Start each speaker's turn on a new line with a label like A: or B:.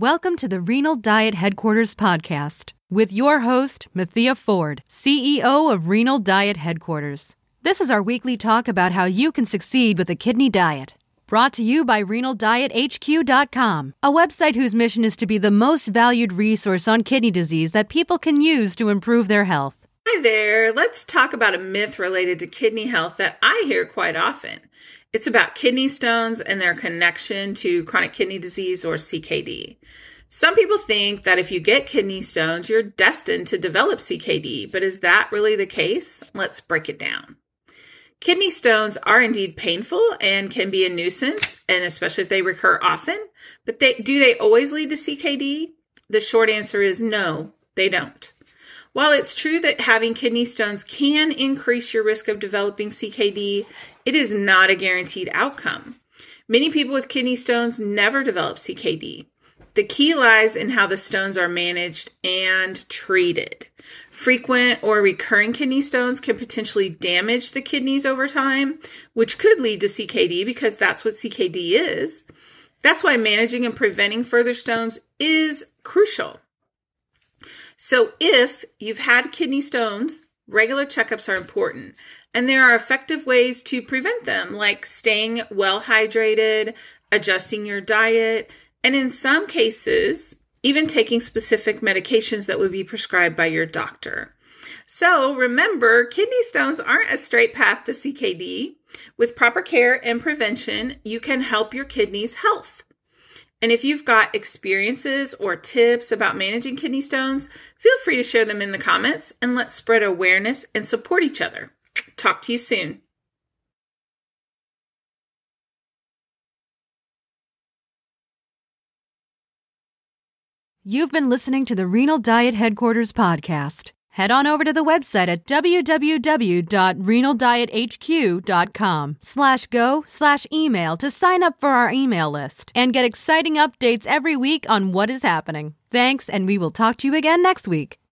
A: Welcome to the Renal Diet Headquarters podcast with your host, Mathia Ford, CEO of Renal Diet Headquarters. This is our weekly talk about how you can succeed with a kidney diet. Brought to you by RenalDietHQ.com, a website whose mission is to be the most valued resource on kidney disease that people can use to improve their health.
B: Hi there. Let's talk about a myth related to kidney health that I hear quite often. It's about kidney stones and their connection to chronic kidney disease or CKD. Some people think that if you get kidney stones, you're destined to develop CKD, but is that really the case? Let's break it down. Kidney stones are indeed painful and can be a nuisance, and especially if they recur often, but do they always lead to CKD? The short answer is no, they don't. While it's true that having kidney stones can increase your risk of developing CKD, it is not a guaranteed outcome. Many people with kidney stones never develop CKD. The key lies in how the stones are managed and treated. Frequent or recurring kidney stones can potentially damage the kidneys over time, which could lead to CKD because that's what CKD is. That's why managing and preventing further stones is crucial. So if you've had kidney stones, regular checkups are important. And there are effective ways to prevent them, like staying well hydrated, adjusting your diet, and in some cases, even taking specific medications that would be prescribed by your doctor. So remember, kidney stones aren't a straight path to CKD. With proper care and prevention, you can help your kidneys' health. And if you've got experiences or tips about managing kidney stones, feel free to share them in the comments and let's spread awareness and support each other. Talk to you soon.
A: You've been listening to the Renal Diet Headquarters podcast. Head on over to the website at www.renaldiethq.com/go/email to sign up for our email list and get exciting updates every week on what is happening. Thanks, and we will talk to you again next week.